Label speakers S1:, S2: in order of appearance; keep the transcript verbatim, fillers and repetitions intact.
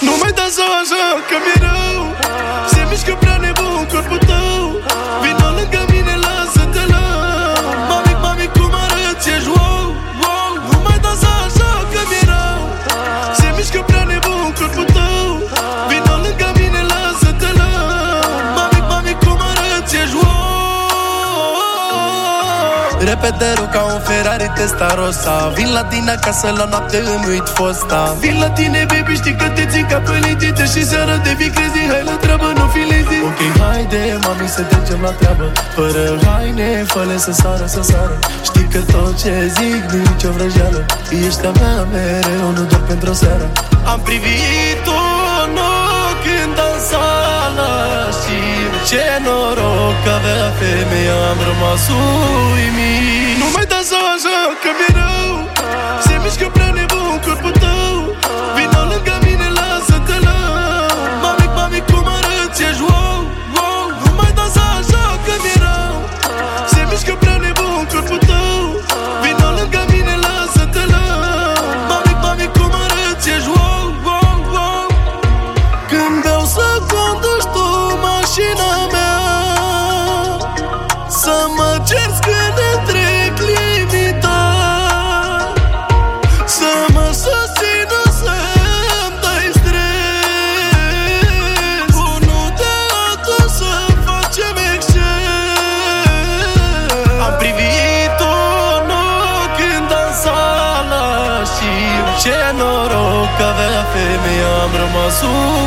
S1: Nu mai dansa așa că mi-e rău. Se mișcă prea nebun corpul tău. Vino lângă mine, lasă-te la. Mami, mami, cum arăți, ești wow, wow. Nu mai dansa așa că mi-e rău. Se mișcă prea nebun corpul tău. Vino lângă mine, lasă-te la. Mami, mami, cum arăți, ești wow. Repederul ca un Ferrari Testarossa. Vin la tine acasă la noapte, îmi uit fosta. Vin la tine, baby, știi că te țin ca pe litiță. Și seara devii crazy, hai la treabă, nu fi lazy. Ok, haide, mami, să trecem la treabă. Fără haine, fă-le să sară, să sară. Știi că tot ce zic nu-i nicio vrăjeală. Ești a mea mereu, nu doar pentru o seară. Am privit-o în ochi când dansala. Și ce noroc că avea femeia, am rămas uimit. Nu mai dansa așa că mi-e rău. Se mișcă prea nebun corpul tău. Vino lângă mine, lasă-te la. Mami, mami, cum arăți, ești wow, wow. Nu mai dansa așa că mi-e rău. Se mișcă prea nebun corpul tău. Vino lângă mine, lasă-te la. Mami, mami, cum arăți, ești wow, wow, wow. Când beau să conduci tu mașina mea, să mă cerți când întrec limita, să mă susțină să-mi dai stres. Unul de altul să facem exces. Am privit-o în ochi când dansala. Și ce noroc că avea femeia, am rămas